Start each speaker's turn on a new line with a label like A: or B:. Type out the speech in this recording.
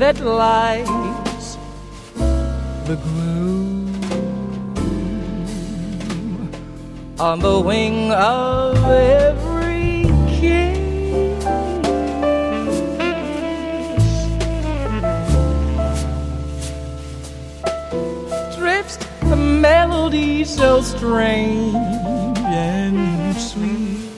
A: that lights the gloom on the wing of every kiss. Drifts a melody so strange and sweet,